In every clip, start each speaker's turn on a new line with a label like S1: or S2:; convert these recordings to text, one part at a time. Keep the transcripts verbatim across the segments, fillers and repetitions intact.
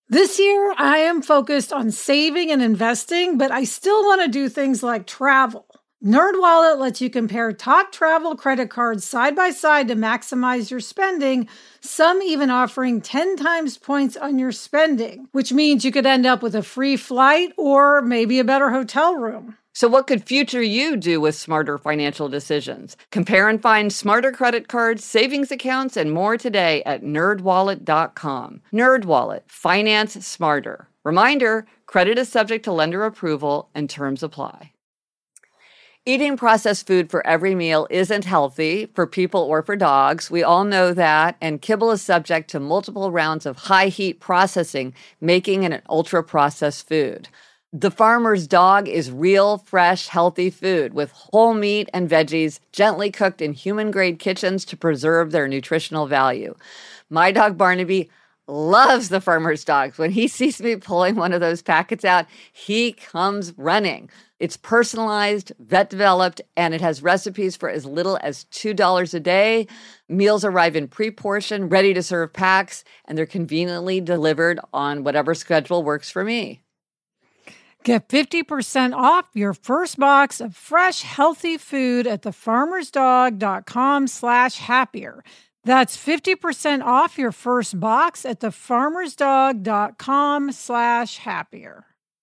S1: This year, I am focused on saving and investing, but I still want to do things like travel. NerdWallet lets you compare top travel credit cards side by side to maximize your spending, some even offering ten times points on your spending, which means you could end up with a free flight or maybe a better hotel room.
S2: So what could future you do with smarter financial decisions? Compare and find smarter credit cards, savings accounts, and more today at nerd wallet dot com. NerdWallet, finance smarter. Reminder, credit is subject to lender approval and terms apply. Eating processed food for every meal isn't healthy for people or for dogs. We all know that, and kibble is subject to multiple rounds of high-heat processing, making it an ultra-processed food. The Farmer's Dog is real, fresh, healthy food with whole meat and veggies gently cooked in human-grade kitchens to preserve their nutritional value. My dog Barnaby loves the Farmer's Dog. When he sees me pulling one of those packets out, he comes running. It's personalized, vet-developed, and it has recipes for as little as two dollars a day. Meals arrive in pre-portioned, ready-to-serve packs, and they're conveniently delivered on whatever schedule works for me.
S1: Get fifty percent off your first box of fresh, healthy food at thefarmersdog.com slash happier. That's fifty percent off your first box at thefarmersdog.com slash happier.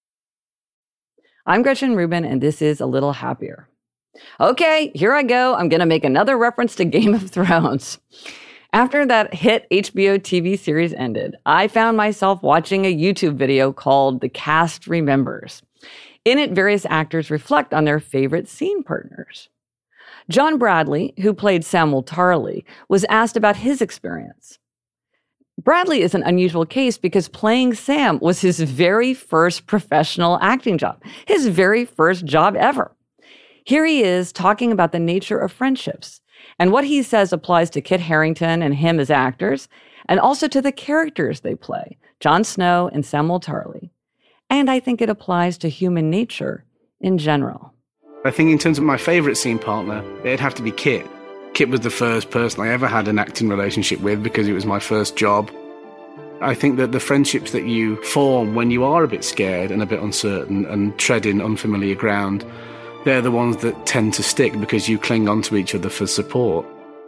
S2: I'm Gretchen Rubin, and this is A Little Happier. Okay, here I go. I'm going to make another reference to Game of Thrones. After that hit H B O T V series ended, I found myself watching a YouTube video called The Cast Remembers. In it, various actors reflect on their favorite scene partners. John Bradley, who played Samwell Tarly, was asked about his experience. Bradley is an unusual case because playing Sam was his very first professional acting job, his very first job ever. Here he is talking about the nature of friendships, and what he says applies to Kit Harington and him as actors, and also to the characters they play, Jon Snow and Samwell Tarly. And I think it applies to human nature in general.
S3: I think in terms of my favourite scene partner, it'd have to be Kit. Kit was the first person I ever had an acting relationship with because it was my first job. I think that the friendships that you form when you are a bit scared and a bit uncertain and treading unfamiliar ground, they're the ones that tend to stick because you cling on to each other for support.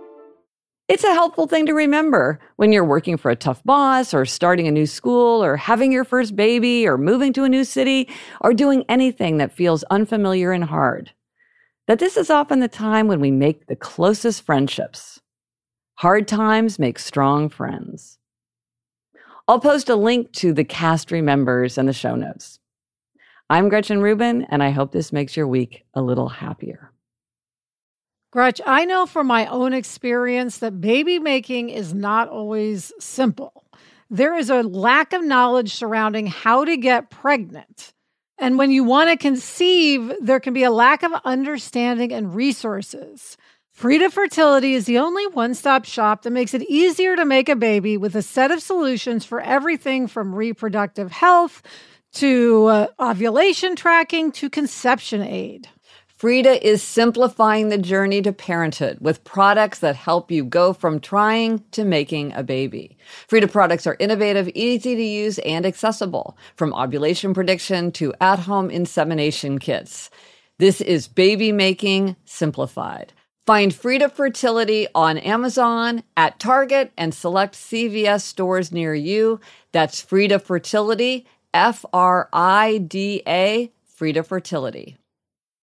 S2: It's a helpful thing to remember when you're working for a tough boss or starting a new school or having your first baby or moving to a new city or doing anything that feels unfamiliar and hard. That this is often the time when we make the closest friendships. Hard times make strong friends. I'll post a link to The Cast Remembers in the show notes. I'm Gretchen Rubin, and I hope this makes your week a little happier.
S1: Gretch, I know from my own experience that baby making is not always simple. There is a lack of knowledge surrounding how to get pregnant. And when you want to conceive, there can be a lack of understanding and resources. Frida Fertility is the only one-stop shop that makes it easier to make a baby with a set of solutions for everything from reproductive health to uh, ovulation tracking to conception aid.
S2: Frida is simplifying the journey to parenthood with products that help you go from trying to making a baby. Frida products are innovative, easy to use, and accessible, from ovulation prediction to at-home insemination kits. This is baby making simplified. Find Frida Fertility on Amazon, at Target, and select C V S stores near you. That's Frida Fertility, F R I D A, Frida Fertility.